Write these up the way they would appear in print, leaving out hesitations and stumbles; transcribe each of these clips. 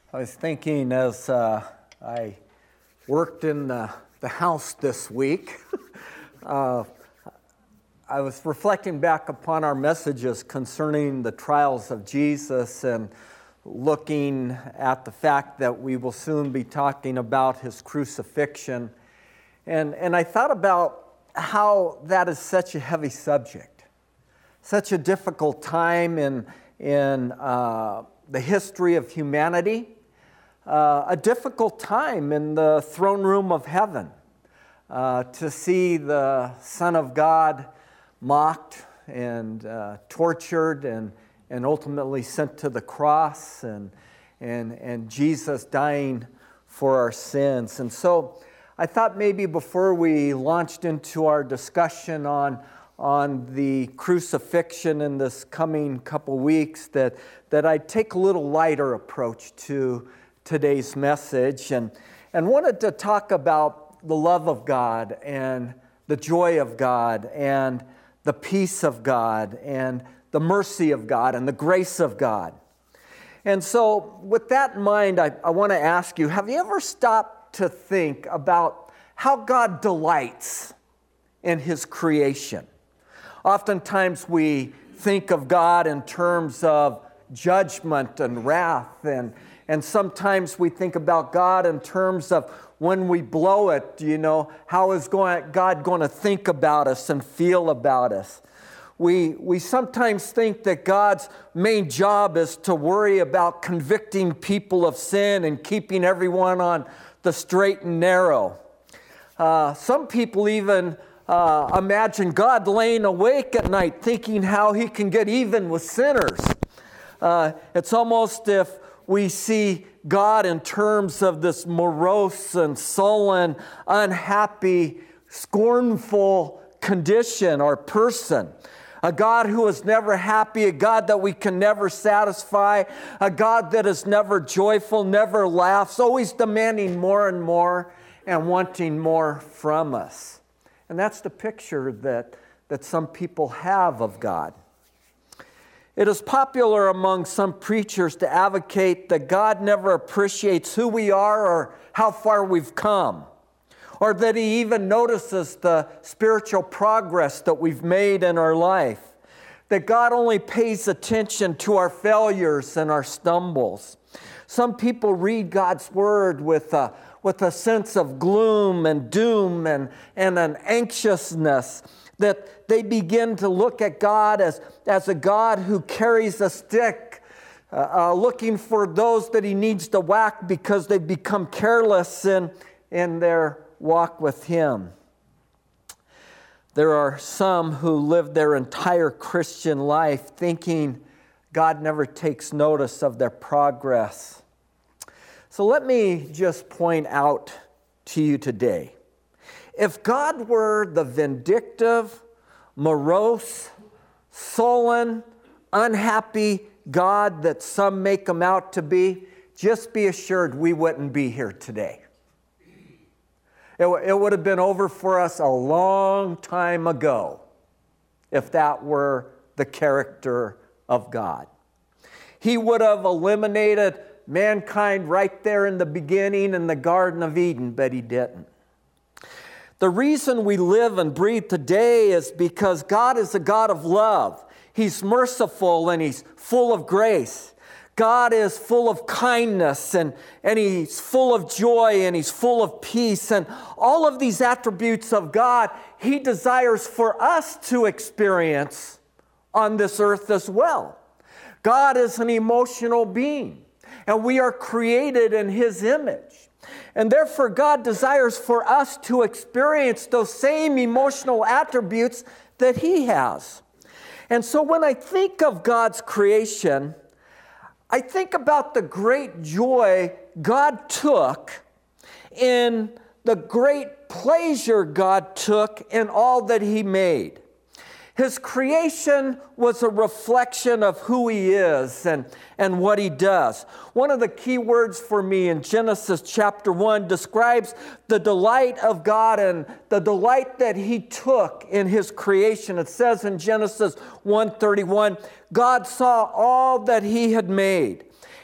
I was thinking as I worked in the house this week, I was reflecting back upon our messages concerning the trials of Jesus and looking at the fact that we will soon be talking about his crucifixion. And I thought about how that is such a heavy subject, such a difficult time in the history of humanity, a difficult time in the throne room of heaven to see the Son of God mocked and tortured and ultimately sent to the cross and Jesus dying for our sins. And so I thought maybe before we launched into our discussion on the crucifixion in this coming couple weeks that I'd take a little lighter approach to today's message and wanted to talk about the love of God and the joy of God and the peace of God and the mercy of God and the grace of God. And so with that in mind, I want to ask you, have you ever stopped to think about how God delights in his creation? Oftentimes we think of God in terms of judgment and wrath, and sometimes we think about God in terms of when we blow it, how is God going to think about us and feel about us? We sometimes think that God's main job is to worry about convicting people of sin and keeping everyone on the straight and narrow. Some people even imagine God laying awake at night thinking how he can get even with sinners. It's almost if we see God in terms of this morose and sullen, unhappy, scornful condition or person. A God who is never happy, a God that we can never satisfy, a God that is never joyful, never laughs, always demanding more and more and wanting more from us. And that's the picture that some people have of God. It is popular among some preachers to advocate that God never appreciates who we are or how far we've come, or that he even notices the spiritual progress that we've made in our life, that God only pays attention to our failures and our stumbles. Some people read God's word with a sense of gloom and doom and an anxiousness, that they begin to look at God as a God who carries a stick, looking for those that he needs to whack because they've become careless in their walk with him. There are some who live their entire Christian life thinking God never takes notice of their progress. So let me just point out to you today, if God were the vindictive, morose, sullen, unhappy God that some make him out to be, just be assured we wouldn't be here today. It would have been over for us a long time ago if that were the character of God. He would have eliminated mankind right there in the beginning in the Garden of Eden, but he didn't. The reason we live and breathe today is because God is a God of love. He's merciful and he's full of grace. God is full of kindness and he's full of joy and he's full of peace. And all of these attributes of God, he desires for us to experience on this earth as well. God is an emotional being and we are created in his image. And therefore, God desires for us to experience those same emotional attributes that he has. And so when I think of God's creation, I think about the great joy God took in the great pleasure God took in all that he made. His creation was a reflection of who he is and what he does. One of the key words for me in Genesis chapter 1 describes the delight of God and the delight that he took in his creation. It says in Genesis 1:31, God saw all that he had made,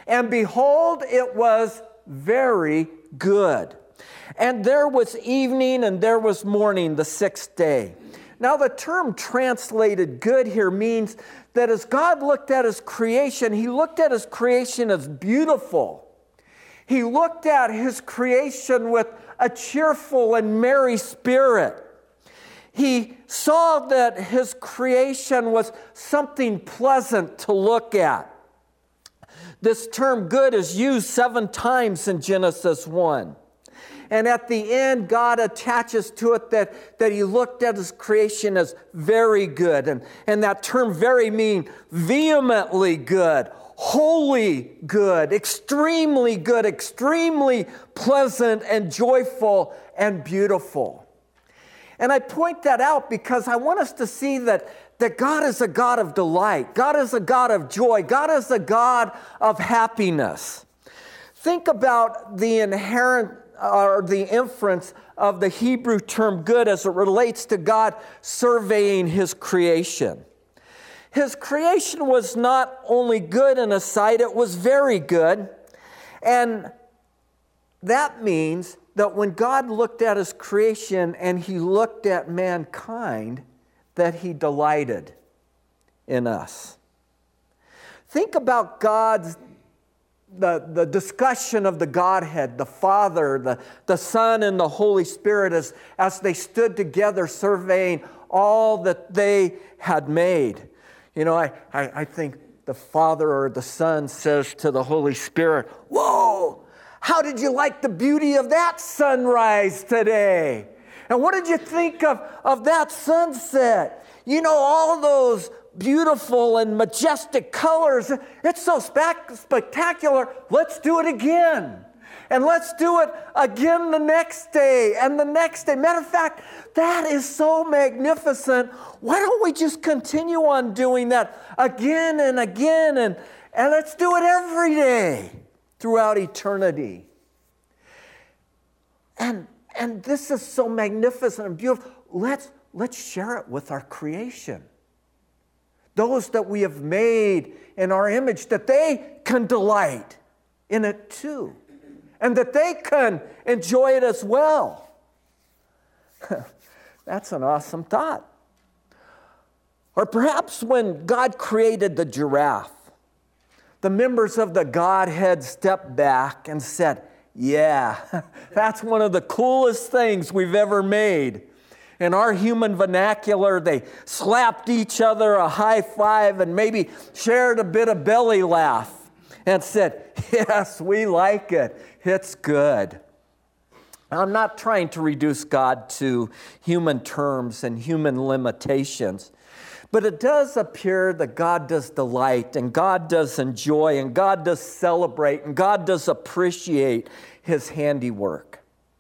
And behold, it was very good. And there was evening and there was morning the sixth day. Now the term translated good here means that as God looked at his creation, he looked at his creation as beautiful. He looked at his creation with a cheerful and merry spirit. He saw that his creation was something pleasant to look at. This term good is used 7 times in Genesis 1. And at the end, God attaches to it that he looked at his creation as very good. And that term very means vehemently good, wholly good, extremely pleasant and joyful and beautiful. And I point that out because I want us to see that God is a God of delight. God is a God of joy. God is a God of happiness. Think about the inherent or the inference of the Hebrew term good as it relates to God surveying his creation. His creation was not only good in his sight, it was very good. And that means that when God looked at his creation and he looked at mankind, that he delighted in us. Think about the discussion of the Godhead, the Father, the Son, and the Holy Spirit as they stood together surveying all that they had made. You know, I think the Father or the Son says to the Holy Spirit, "Whoa, how did you like the beauty of that sunrise today? And what did you think of that sunset? You know, all those beautiful and majestic colors. It's so spectacular. Let's do it again. And let's do it again the next day and the next day. Matter of fact, that is so magnificent. Why don't we just continue on doing that again and again? And let's do it every day throughout eternity. And this is so magnificent and beautiful. Let's share it with our creation. Those that we have made in our image, that they can delight in it too. And that they can enjoy it as well. That's an awesome thought. Or perhaps when God created the giraffe, the members of the Godhead stepped back and said, "Yeah, that's one of the coolest things we've ever made." In our human vernacular, they slapped each other a high five and maybe shared a bit of belly laugh and said, "Yes, we like it. It's good." I'm not trying to reduce God to human terms and human limitations, but it does appear that God does delight and God does enjoy and God does celebrate and God does appreciate his handiwork.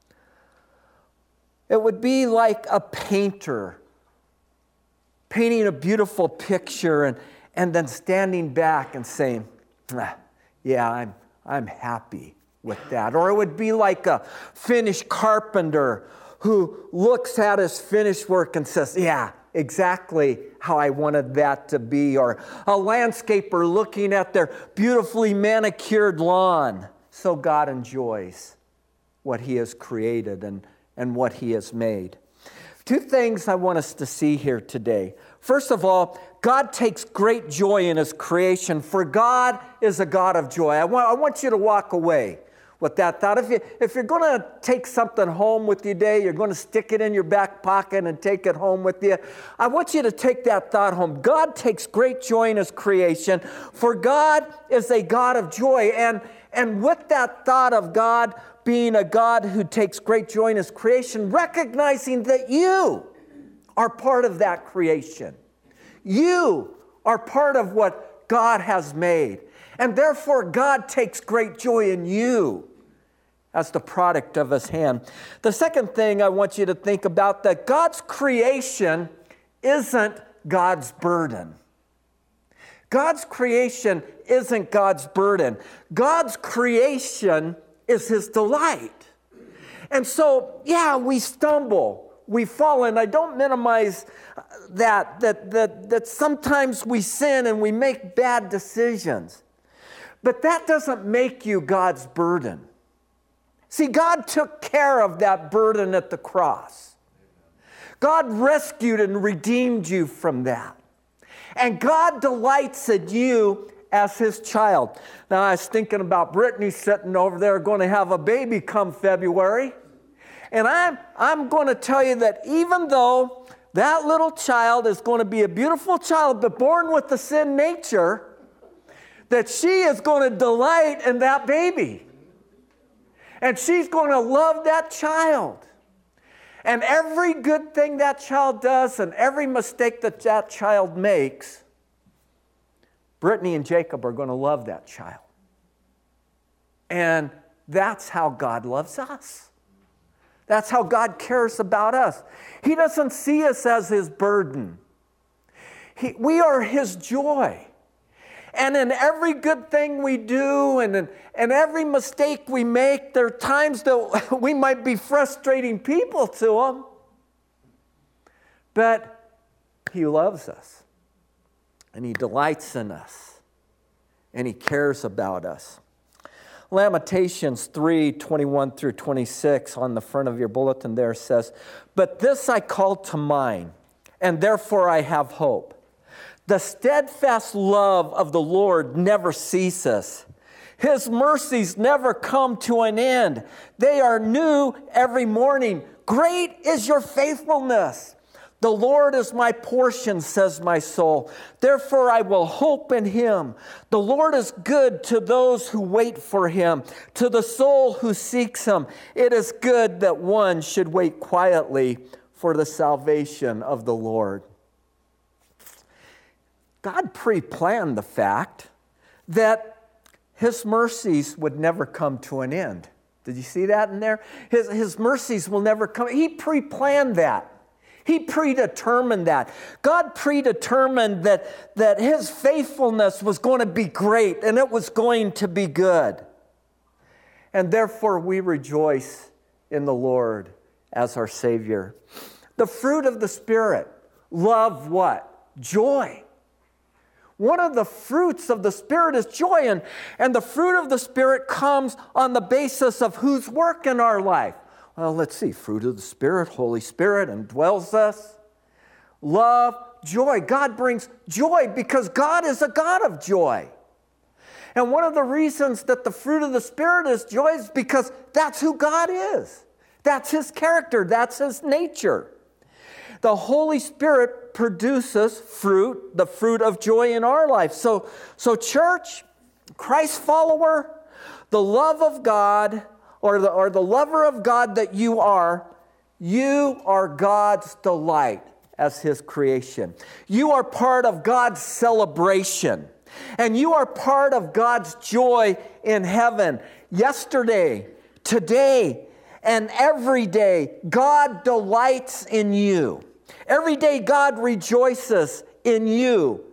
It would be like a painter painting a beautiful picture and then standing back and saying, "Yeah, I'm happy with that." Or it would be like a finished carpenter who looks at his finished work and says, "Yeah, exactly how I wanted that to be." Or a landscaper looking at their beautifully manicured lawn. So God enjoys what he has created and what he has made. 2 things I want us to see here today. First of all, God takes great joy in his creation, for God is a God of joy. I want you to walk away with that thought. If you're going to take something home with you today, you're going to stick it in your back pocket and take it home with you, I want you to take that thought home. God takes great joy in his creation, for God is a God of joy. And with that thought of God being a God who takes great joy in his creation, recognizing that you are part of that creation. You are part of what God has made. And therefore, God takes great joy in you as the product of his hand. The second thing I want you to think about, that God's creation isn't God's burden. God's creation isn't God's burden. God's creation is his delight. And so, yeah, we stumble, we fall, and I don't minimize that sometimes we sin and we make bad decisions. But that doesn't make you God's burden. See, God took care of that burden at the cross. God rescued and redeemed you from that. And God delights in you as His child. Now, I was thinking about Brittany sitting over there going to have a baby come February. And I'm going to tell you that even though that little child is going to be a beautiful child, but born with the sin nature, that she is going to delight in that baby. And she's going to love that child. And every good thing that child does and every mistake that that child makes, Brittany and Jacob are going to love that child. And that's how God loves us. That's how God cares about us. He doesn't see us as His burden. We are His joy. And in every good thing we do and every mistake we make, there are times that we might be frustrating people to Him. But He loves us. And He delights in us. And He cares about us. Lamentations 3:21 through 26 on the front of your bulletin there says, "But this I call to mind, and therefore I have hope. The steadfast love of the Lord never ceases. His mercies never come to an end. They are new every morning. Great is your faithfulness. The Lord is my portion, says my soul. Therefore I will hope in Him. The Lord is good to those who wait for Him, to the soul who seeks Him. It is good that one should wait quietly for the salvation of the Lord." God pre-planned the fact that His mercies would never come to an end. Did you see that in there? His mercies will never come. He pre-planned that. He predetermined that. God predetermined that His faithfulness was going to be great and it was going to be good. And therefore we rejoice in the Lord as our Savior. The fruit of the Spirit, love what? Joy. One of the fruits of the Spirit is joy, and the fruit of the Spirit comes on the basis of whose work in our life. Well, let's see. Fruit of the Spirit, Holy Spirit indwells us. Love, joy. God brings joy because God is a God of joy. And one of the reasons that the fruit of the Spirit is joy is because that's who God is. That's His character. That's His nature. The Holy Spirit produces fruit, the fruit of joy in our life. So church, Christ follower, the love of God, or the lover of God that you are God's delight as His creation. You are part of God's celebration. And you are part of God's joy in heaven. Yesterday, today, and every day, God delights in you. Every day, God rejoices in you.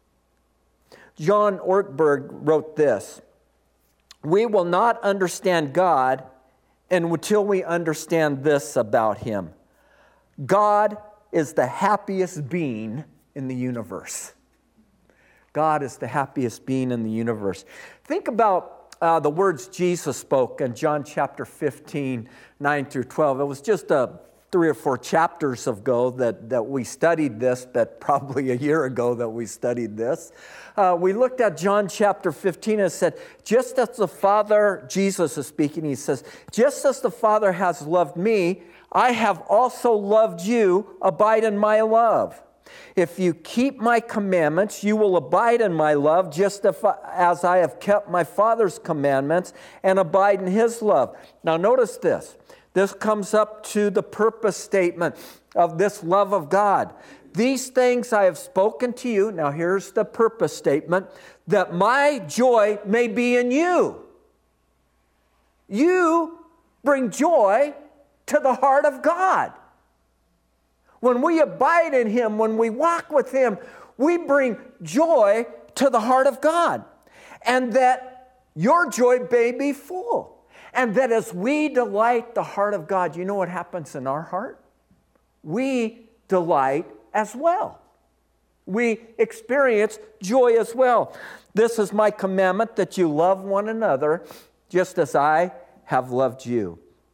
John Ortberg wrote this: "We will not understand God until we understand this about Him. God is the happiest being in the universe." God is the happiest being in the universe. Think about the words Jesus spoke in John chapter 15, 9 through 12. It was just 3 or 4 chapters ago that we studied this, but probably a year ago that we studied this. We looked at John chapter 15 and said, just as the Father, Jesus is speaking, He says, "Just as the Father has loved me, I have also loved you. Abide in my love. If you keep my commandments, you will abide in my love, just as I have kept my Father's commandments and abide in His love." Now notice this. This comes up to the purpose statement of this love of God. "These things I have spoken to you," now here's the purpose statement, "that my joy may be in you." You bring joy to the heart of God. When we abide in Him, when we walk with Him, we bring joy to the heart of God. And that your joy may be full. And that as we delight the heart of God, you know what happens in our heart? We delight as well. we experience joy as well. This is my commandment, that you love one another just as I have loved you.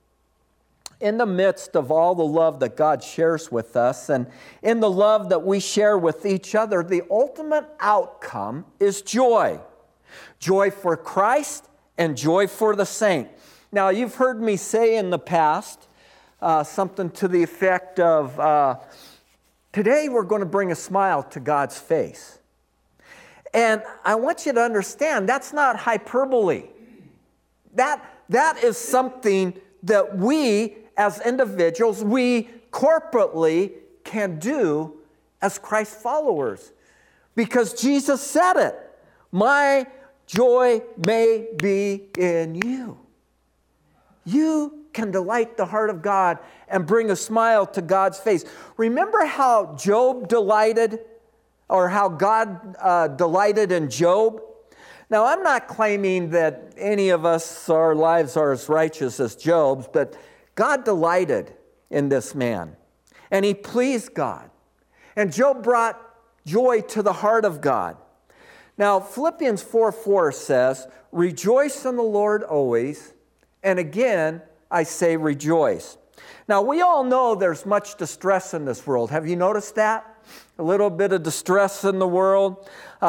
In the midst of all the love that God shares with us, and in the love that we share with each other, the ultimate outcome is joy. Joy for Christ and joy for the saint. Now, you've heard me say in the past something to the effect of, today we're going to bring a smile to God's face. And I want you to understand, that's not hyperbole. That is something that we, as individuals, we corporately can do as Christ followers. Because Jesus said it. My joy may be in you. You can delight the heart of God and bring a smile to God's face. Remember how Job delighted, or how God delighted in Job? Now, I'm not claiming that any of us, our lives are as righteous as Job's, but God delighted in this man, and he pleased God. And Job brought joy to the heart of God. Now, Philippians 4:4 says, rejoice in the Lord always, and again, I say rejoice. Now, we all know there's much distress in this world. Have you noticed that? A little bit of distress in the world.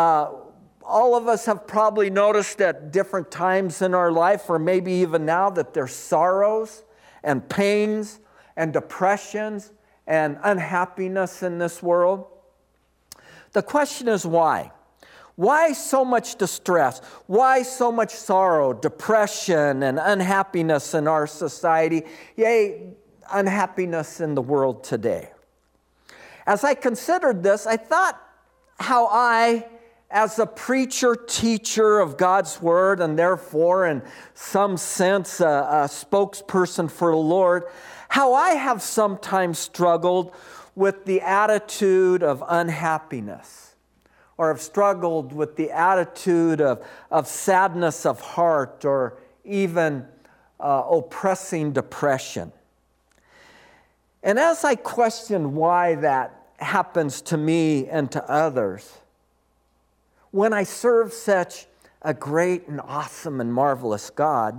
All of us have probably noticed at different times in our life, or maybe even now, that there's sorrows and pains and depressions and unhappiness in this world. The question is why? Why so much distress? Why so much sorrow, depression, and unhappiness in our society? Yea, unhappiness in the world today. As I considered this, I thought how I, as a preacher, teacher of God's Word, and therefore in some sense a spokesperson for the Lord, how I have sometimes struggled with the attitude of unhappiness, or have struggled with the attitude of sadness of heart, or even oppressing depression. And as I question why that happens to me and to others, when I serve such a great and awesome and marvelous God,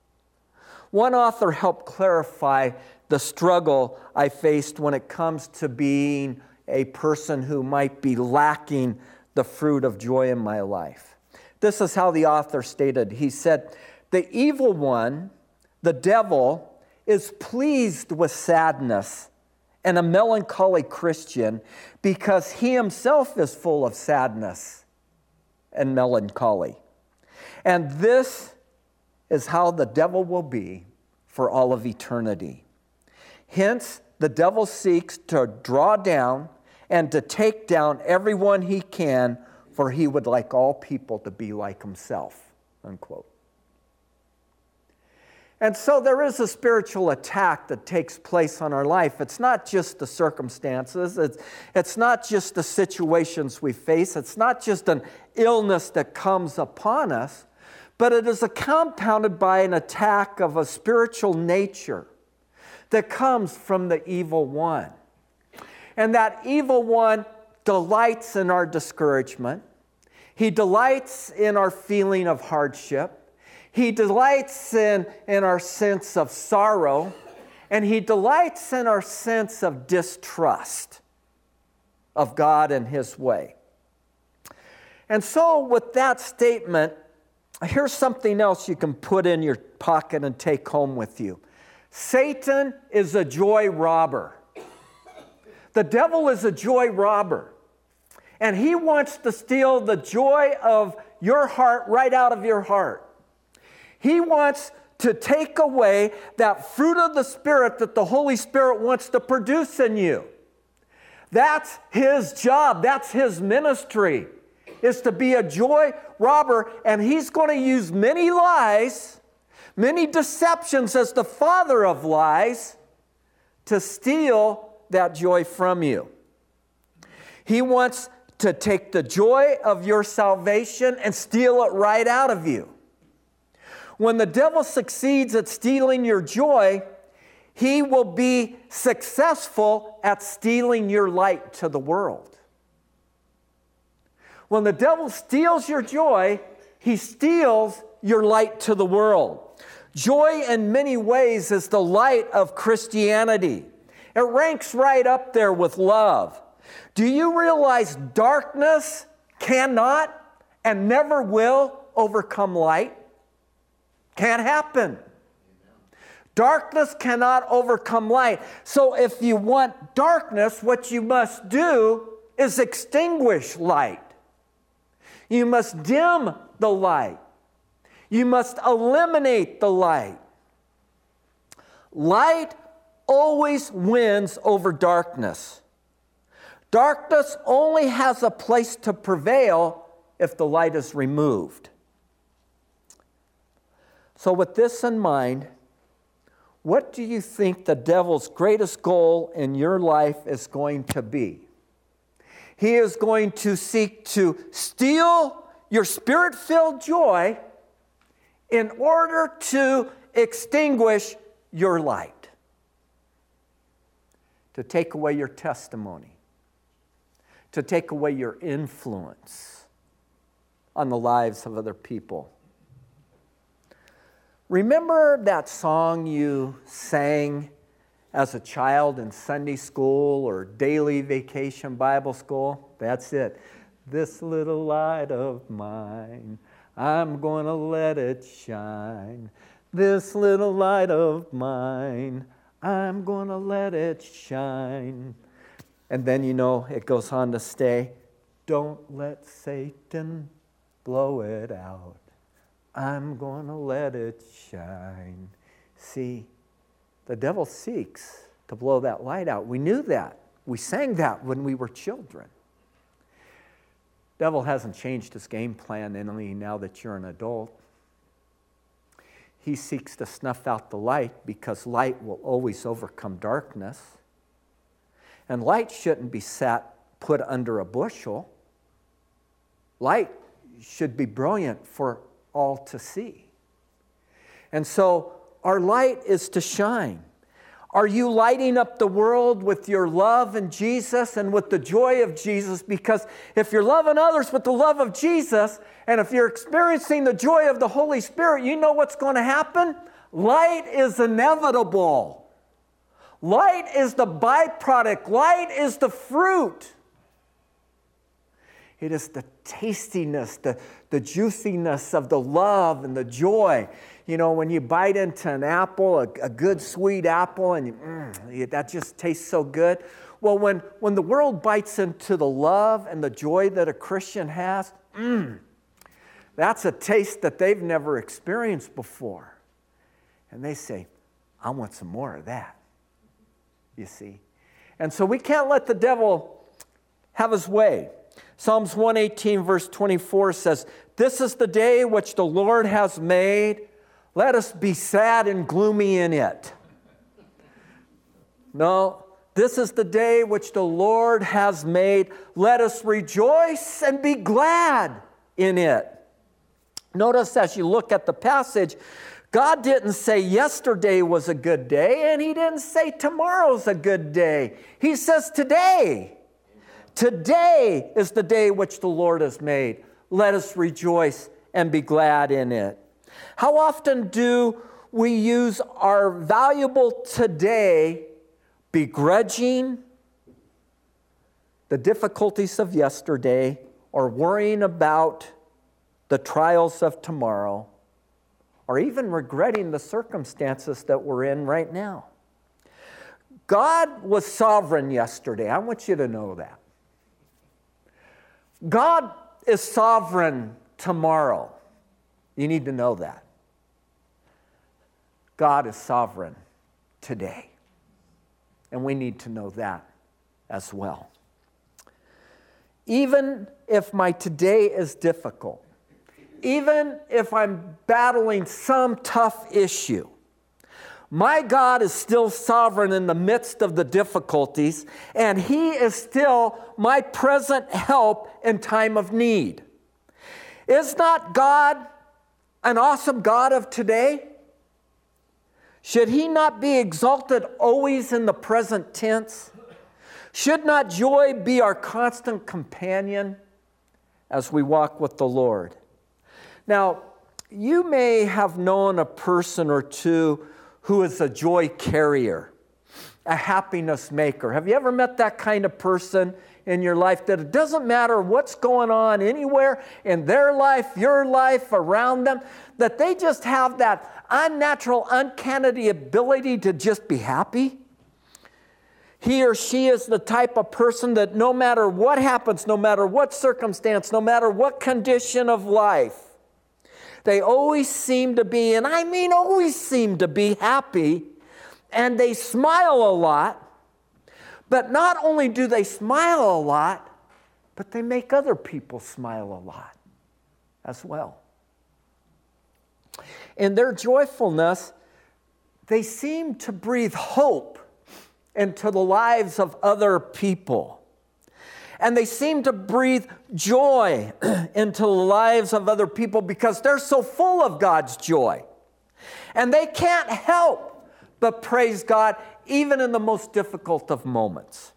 one author helped clarify the struggle I faced when it comes to being a person who might be lacking the fruit of joy in my life. This is how the author stated. He said, the evil one, the devil, is pleased with sadness and a melancholy Christian because he himself is full of sadness and melancholy. And this is how the devil will be for all of eternity. Hence, the devil seeks to draw down and to take down everyone he can, for he would like all people to be like himself, unquote. And so there is a spiritual attack that takes place on our life. It's not just the circumstances. It's not just the situations we face. It's not just an illness that comes upon us, but it is compounded by an attack of a spiritual nature that comes from the evil one. And that evil one delights in our discouragement. He delights in our feeling of hardship. He delights in our sense of sorrow. And he delights in our sense of distrust of God and His way. And so with that statement, here's something else you can put in your pocket and take home with you. Satan is a joy robber. The devil is a joy robber. And he wants to steal the joy of your heart right out of your heart. He wants to take away that fruit of the Spirit that the Holy Spirit wants to produce in you. That's his job. That's his ministry, is to be a joy robber. And he's going to use many lies, many deceptions as the father of lies to steal that joy from you. He wants to take the joy of your salvation and steal it right out of you. When the devil succeeds at stealing your joy, he will be successful at stealing your light to the world. When the devil steals your joy, he steals your light to the world. Joy in many ways is the light of Christianity. It ranks right up there with love. Do you realize darkness cannot and never will overcome light? Can't happen. Darkness cannot overcome light. So if you want darkness, what you must do is extinguish light. You must dim the light. You must eliminate the light. Light always wins over darkness. Darkness only has a place to prevail if the light is removed. So with this in mind, what do you think the devil's greatest goal in your life is going to be? He is going to seek to steal your spirit-filled joy in order to extinguish your light, to take away your testimony, to take away your influence on the lives of other people. Remember that song you sang as a child in Sunday school or daily vacation Bible school? That's it. This little light of mine, I'm going to let it shine. This little light of mine, I'm going to let it shine. And then, it goes on to say, don't let Satan blow it out. I'm going to let it shine. See, the devil seeks to blow that light out. We knew that. We sang that when we were children. The devil hasn't changed his game plan any now that you're an adult. He seeks to snuff out the light because light will always overcome darkness. And light shouldn't be put under a bushel. Light should be brilliant for all to see. And so our light is to shine. Are you lighting up the world with your love in Jesus and with the joy of Jesus? Because if you're loving others with the love of Jesus, and if you're experiencing the joy of the Holy Spirit, you know what's going to happen? Light is inevitable. Light is the byproduct. Light is the fruit. It is the tastiness, the juiciness of the love and the joy. When you bite into an apple, a good sweet apple, and that just tastes so good. Well, when the world bites into the love and the joy that a Christian has, that's a taste that they've never experienced before. And they say, I want some more of that, you see. And so we can't let the devil have his way. Psalms 118 verse 24 says, this is the day which the Lord has made. Let us be sad and gloomy in it. No, this is the day which the Lord has made. Let us rejoice and be glad in it. Notice as you look at the passage, God didn't say yesterday was a good day, and He didn't say tomorrow's a good day. He says today. Today is the day which the Lord has made. Let us rejoice and be glad in it. How often do we use our valuable today begrudging the difficulties of yesterday or worrying about the trials of tomorrow or even regretting the circumstances that we're in right now? God was sovereign yesterday. I want you to know that. God is sovereign tomorrow. You need to know that. God is sovereign today. And we need to know that as well. Even if my today is difficult, even if I'm battling some tough issue, my God is still sovereign in the midst of the difficulties, and He is still my present help in time of need. Is not God an awesome God of today? Should He not be exalted always in the present tense? Should not joy be our constant companion as we walk with the Lord. Now, you may have known a person or two who is a joy carrier, a happiness maker. Have you ever met that kind of person in your life, that it doesn't matter what's going on anywhere in their life, your life, around them, that they just have that unnatural, uncanny ability to just be happy? He or she is the type of person that no matter what happens, no matter what circumstance, no matter what condition of life, they always seem to be, and I mean always seem to be happy, and they smile a lot. But not only do they smile a lot, but they make other people smile a lot as well. In their joyfulness, they seem to breathe hope into the lives of other people. And they seem to breathe joy into the lives of other people because they're so full of God's joy. And they can't help but praise God even in the most difficult of moments.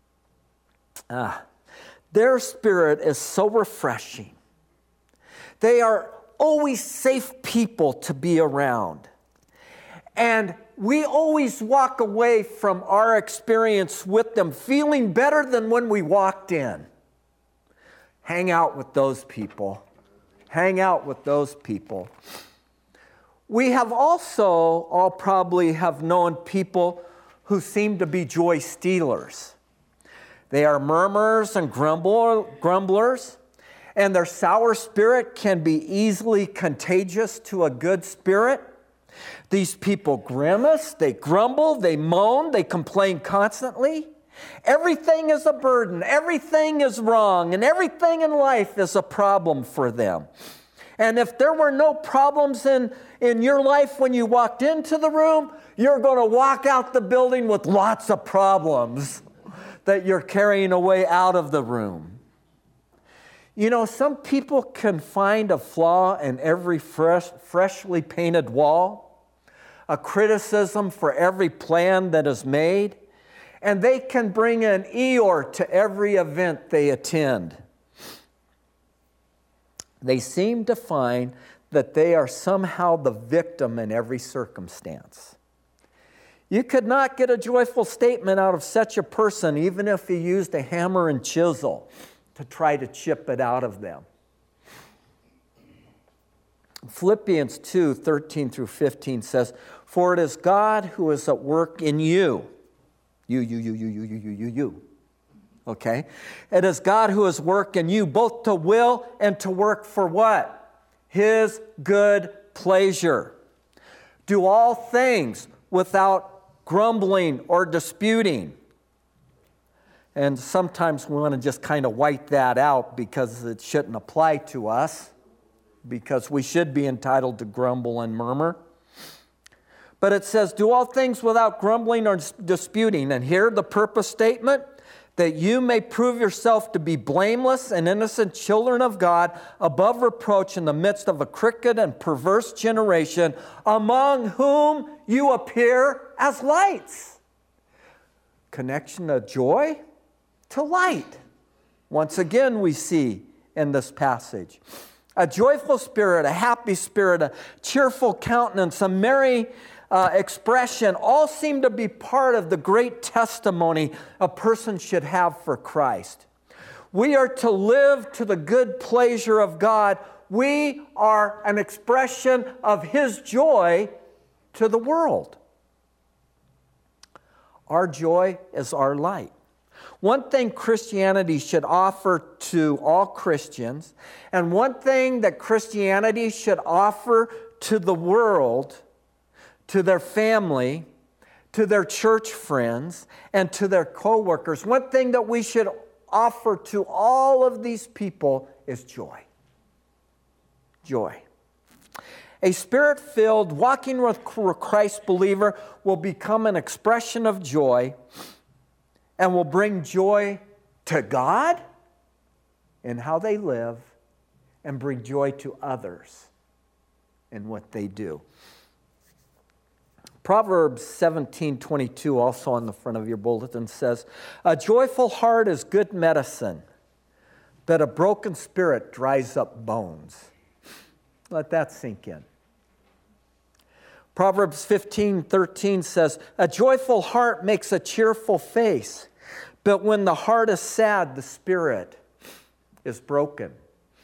Their spirit is so refreshing. They are always safe people to be around. And we always walk away from our experience with them feeling better than when we walked in. Hang out with those people. Hang out with those people. We have also all probably have known people who seem to be joy stealers. They are murmurers and grumblers, and their sour spirit can be easily contagious to a good spirit. These people grimace, they grumble, they moan, they complain constantly. Everything is a burden, everything is wrong, and everything in life is a problem for them. And if there were no problems in your life when you walked into the room, you're going to walk out the building with lots of problems that you're carrying away out of the room. You know, some people can find a flaw in every freshly painted wall, a criticism for every plan that is made, and they can bring an Eeyore to every event they attend. They seem to find that they are somehow the victim in every circumstance. You could not get a joyful statement out of such a person, even if you used a hammer and chisel to try to chip it out of them. Philippians 2:13-15 says, "For it is God who is at work in you." You. Okay? It is God who is work in you, both to will and to work for what? His good pleasure. Do all things without grumbling or disputing. And sometimes we want to just kind of wipe that out because it shouldn't apply to us, because we should be entitled to grumble and murmur. But it says, do all things without grumbling or disputing. And here the purpose statement, that you may prove yourself to be blameless and innocent children of God, above reproach in the midst of a crooked and perverse generation, among whom you appear as lights. Connection of joy to light. Once again, we see in this passage a joyful spirit, a happy spirit, a cheerful countenance, a merry expression, all seem to be part of the great testimony a person should have for Christ. We are to live to the good pleasure of God. We are an expression of His joy to the world. Our joy is our light. One thing Christianity should offer to all Christians, and one thing that Christianity should offer to the world, to their family, to their church friends, and to their co-workers, one thing that we should offer to all of these people is joy. Joy. A spirit-filled, walking with Christ believer will become an expression of joy and will bring joy to God in how they live and bring joy to others in what they do. Proverbs 17:22, also on the front of your bulletin, says, "A joyful heart is good medicine, but a broken spirit dries up bones. Let that sink in. Proverbs 15:13 says, a joyful heart makes a cheerful face, but when the heart is sad, the spirit is broken.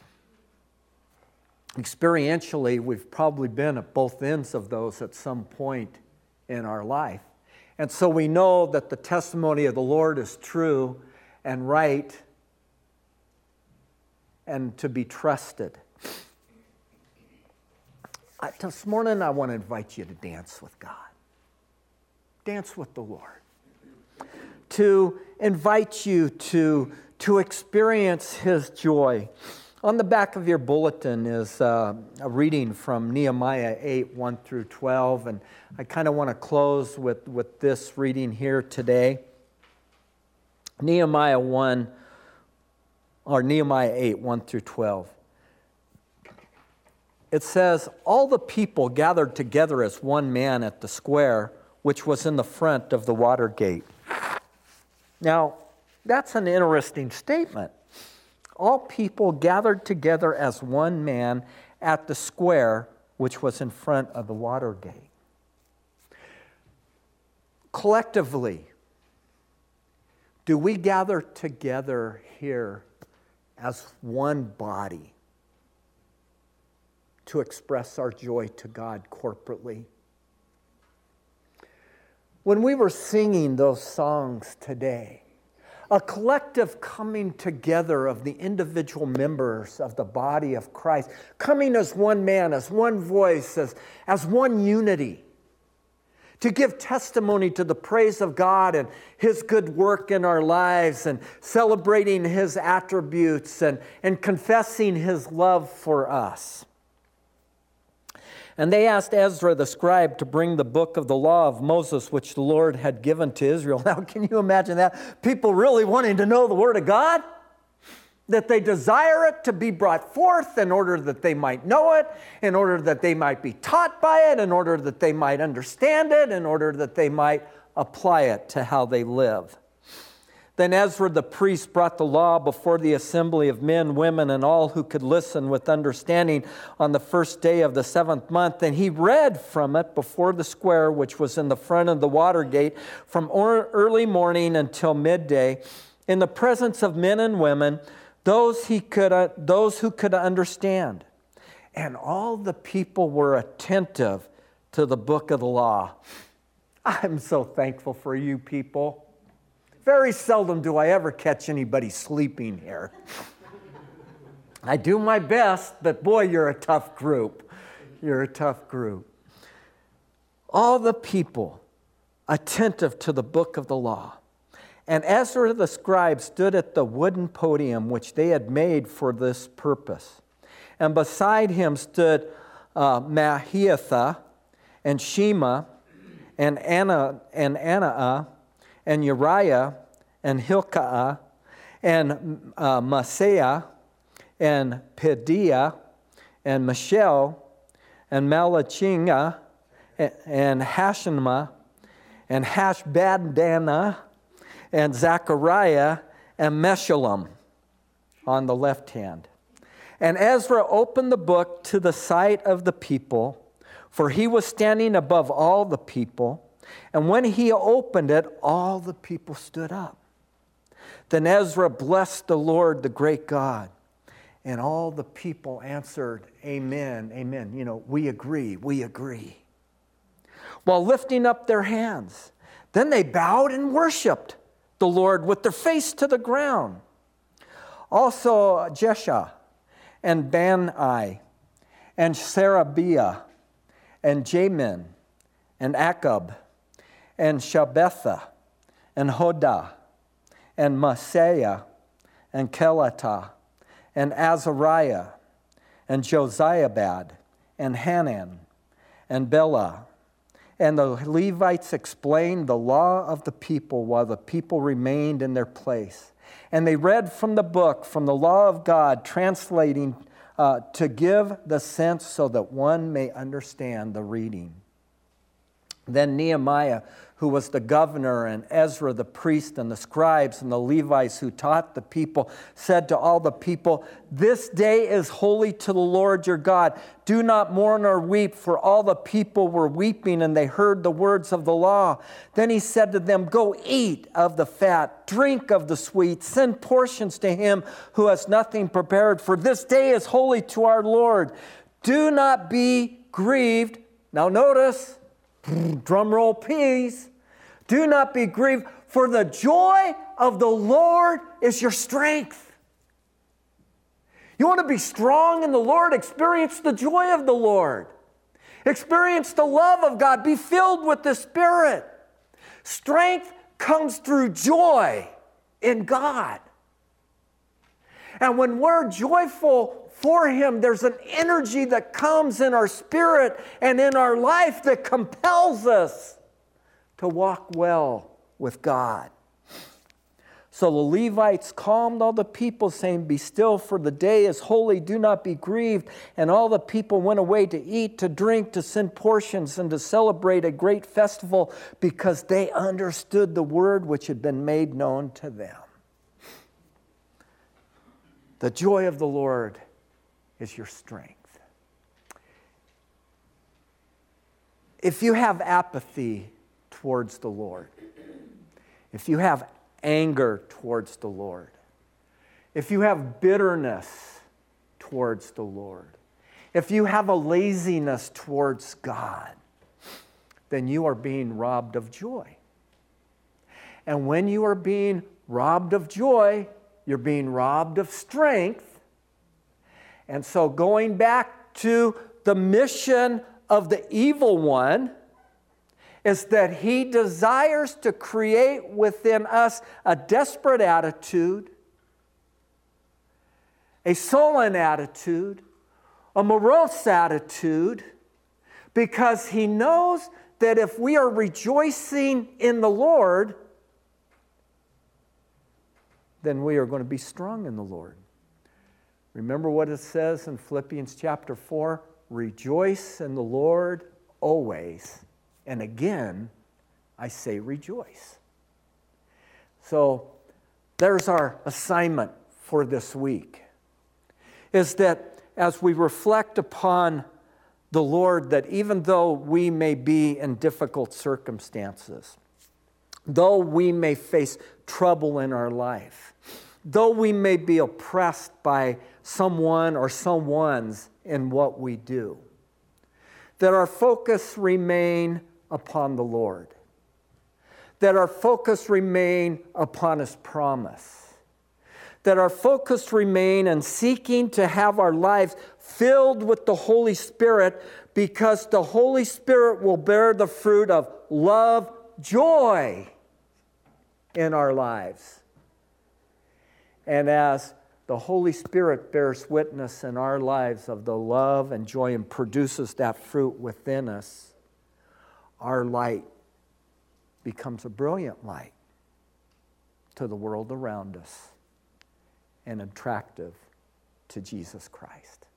Experientially, we've probably been at both ends of those at some point in our life. And so we know that the testimony of the Lord is true and right and to be trusted. This morning, I want to invite you to dance with God. Dance with the Lord. To invite you to experience His joy. On the back of your bulletin is a reading from Nehemiah 8, 1 through 12. And I kind of want to close with this reading here today. Nehemiah 8, 1 through 12. It says, all the people gathered together as one man at the square, which was in the front of the water gate. Now, that's an interesting statement. All people gathered together as one man at the square, which was in front of the water gate. Collectively, do we gather together here as one body to express our joy to God corporately? When we were singing those songs today, a collective coming together of the individual members of the body of Christ, coming as one man, as one voice, as one unity, to give testimony to the praise of God and His good work in our lives and celebrating His attributes and confessing His love for us. And they asked Ezra the scribe to bring the book of the law of Moses, which the Lord had given to Israel. Now, can you imagine that? People really wanting to know the Word of God? That they desire it to be brought forth in order that they might know it, in order that they might be taught by it, in order that they might understand it, in order that they might apply it to how they live. Then Ezra the priest brought the law before the assembly of men, women, and all who could listen with understanding on the first day of the 7th month. And he read from it before the square, which was in the front of the water gate, from early morning until midday, in the presence of men and women, those who could understand. And all the people were attentive to the book of the law. I'm so thankful for you people. Very seldom do I ever catch anybody sleeping here. I do my best, but boy, you're a tough group. You're a tough group. All the people attentive to the book of the law. And Ezra the scribe stood at the wooden podium which they had made for this purpose. And beside him stood Mahiatha and Shema and Anaa and Uriah, and Hilkiah, and Maaseiah, and Pedaiah, and Mishael, and Malachijah, and Hashemah, and Hashbaddanah, and Zechariah, and Meshullam on the left hand. And Ezra opened the book to the sight of the people, for he was standing above all the people. And when he opened it, all the people stood up. Then Ezra blessed the Lord, the great God. And all the people answered, Amen, amen. You know, we agree, we agree. While lifting up their hands, then they bowed and worshiped the Lord with their face to the ground. Also Jesha and Bani and Sherebiah and Jamin and Akab and Shabetha, and Hodah, and Maaseiah, and Kelata, and Azariah, and Josiabad, and Hanan, and Bela. And the Levites explained the law of the people while the people remained in their place. And they read from the book, from the law of God, translating to give the sense so that one may understand the reading. Then Nehemiah, who was the governor, and Ezra the priest, and the scribes and the Levites who taught the people, said to all the people, "This day is holy to the Lord your God. Do not mourn or weep," for all the people were weeping, and they heard the words of the law. Then he said to them, "Go eat of the fat, drink of the sweet, send portions to him who has nothing prepared, for this day is holy to our Lord. Do not be grieved." Now notice, drum roll please. "Do not be grieved, for the joy of the Lord is your strength." You want to be strong in the Lord? Experience the joy of the Lord. Experience the love of God. Be filled with the Spirit. Strength comes through joy in God. And when we're joyful for Him, there's an energy that comes in our spirit and in our life that compels us to walk well with God. So the Levites calmed all the people, saying, "Be still, for the day is holy. Do not be grieved." And all the people went away to eat, to drink, to send portions, and to celebrate a great festival, because they understood the word which had been made known to them. The joy of the Lord is your strength. If you have apathy towards the Lord, if you have anger towards the Lord, if you have bitterness towards the Lord, if you have a laziness towards God, then you are being robbed of joy. And when you are being robbed of joy, you're being robbed of strength. And so going back to the mission of the evil one is that he desires to create within us a desperate attitude, a sullen attitude, a morose attitude, because he knows that if we are rejoicing in the Lord, then we are going to be strong in the Lord. Remember what it says in Philippians chapter 4? Rejoice in the Lord always. And again, I say rejoice. So there's our assignment for this week, is that as we reflect upon the Lord, that even though we may be in difficult circumstances, though we may face trouble in our life, though we may be oppressed by someone or someone's in what we do, that our focus remain upon the Lord, that our focus remain upon His promise, that our focus remain in seeking to have our lives filled with the Holy Spirit, because the Holy Spirit will bear the fruit of love, joy in our lives. And as the Holy Spirit bears witness in our lives of the love and joy and produces that fruit within us, our light becomes a brilliant light to the world around us and attractive to Jesus Christ.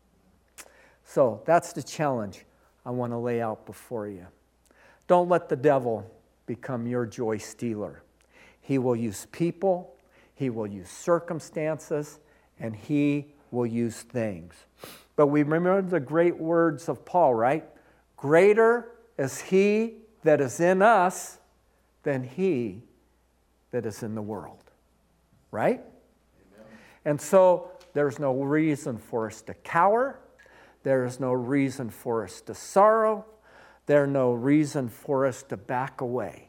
So that's the challenge I want to lay out before you. Don't let the devil become your joy stealer. He will use people, he will use circumstances, and he will use things. But we remember the great words of Paul, right? Greater is he that is in us than he that is in the world, right? Amen. And so there's no reason for us to cower. There is no reason for us to sorrow. There's no reason for us to back away,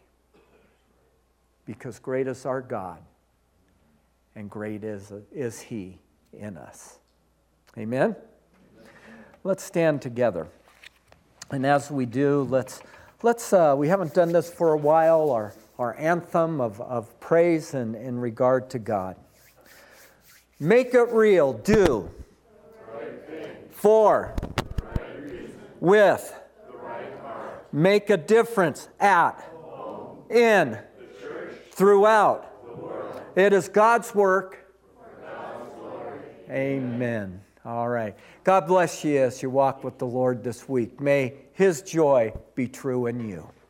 because great is our God, and great is He in us. Amen? Let's stand together. And as we do, let's we haven't done this for a while, our anthem of praise in regard to God. Make it real, do. For, with, make a difference at, in, throughout. It is God's work. Amen. All right. God bless you as you walk with the Lord this week. May His joy be true in you.